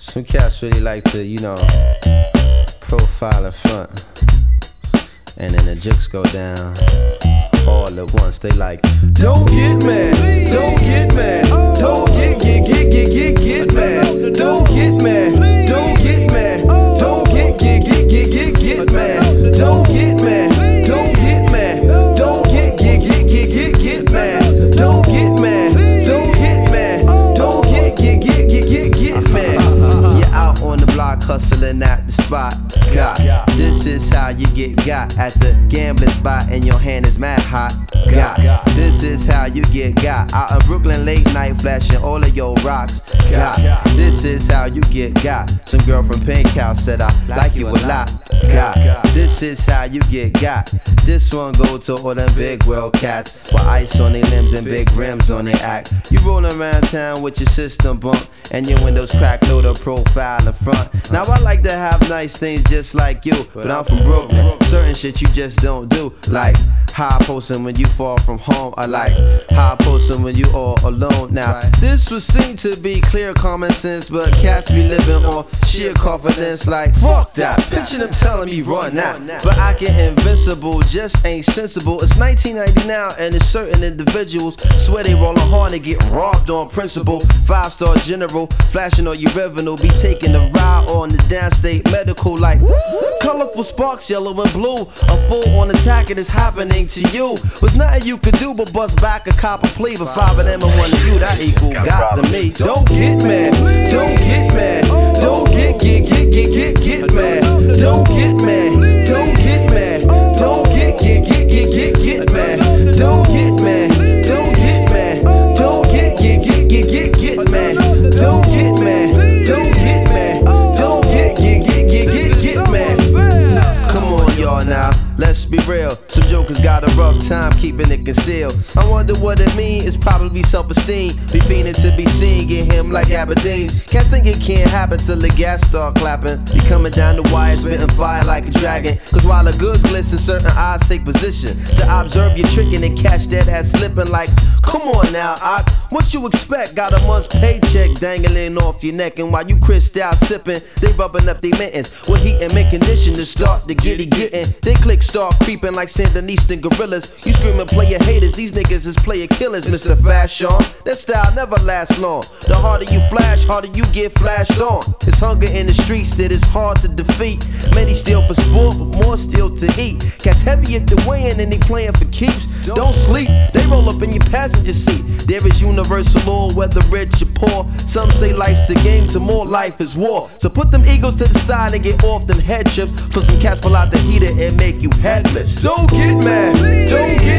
Some cats really like to, profile in front, and then the jokes go down all at once. They like, don't get mad, don't get mad, don't get mad, don't get mad, don't get mad, don't get mad, don't get mad, don't get mad, don't get mad, don't get mad, don't get mad. You're out on the block hustling at the spot. God, this is how you get got at the gambling spot, and your hand is mad hot. God, this is how you get got out in Brooklyn late night flashing all of your rocks. God, this is how you get got. Some girl from Pink House said I like you a lot. God, this is how you get got. This one go to all them big world cats with ice on their limbs and big rims on their act. You rollin' around town with your system bump and your windows cracked through the profile in front. Now I like to have nice things just like you, but I'm from Brooklyn. Certain shit you just don't do, like high posting when you fall from home, or like high posting when you all alone. Now this would seem to be clear common sense, but cats be living on sheer confidence. Like fuck that, picture them telling me run now, but I get invincible, just ain't sensible. It's 1990 now, and it's certain individuals swear they rollin' hard and get robbed on principle. 5-star general, flashing on your revenue, be taking a ride on the downstate medical. Like colorful sparks, yellow and blue, a full on attack, and it's happening to you. Was nothing you could do but bust back a copper plea. But 5 of them and 1 of you, that equal got to me. Don't get mad, don't get mad, don't get mad, don't get mad, don't get mad, don't get mad, don't get mad, don't get mad, don't get mad, don't get mad, don't get mad, don't get mad. Come on, y'all, now let's be real. Some jokers got a rough time keeping it concealed. I wonder what it mean. It's probably self-esteem. Be fiending to be seen, get him like Aberdeen. Cats think it can't happen till the gas start clapping. Be coming down the wire, spitting fire like a dragon. Cause while the goods glisten, certain eyes take position to observe your tricking and catch that ass slipping. Like, come on now, what you expect? Got a month's paycheck dangling off your neck, and while you crissed out sipping, they rubbing up their mittens with heat and make condition to start the getting. They click start creeping like Sandinistan gorillas. You screaming player haters, these niggas is player killers, Mr. Fashion. That style never lasts long. The harder you flash, harder you get flashed on. It's hunger in the streets that is hard to defeat. Many steal for sport, but more steal to eat. Cats heavy at the weigh-in and they playing for keeps. Don't sleep, they roll up in your passenger seat. There is universal law, whether rich or poor. Some say life's a game, to more life is war. So put them egos to the side and get off them head trips. So some cats pull out the heater and make you headless. Don't get mad, don't get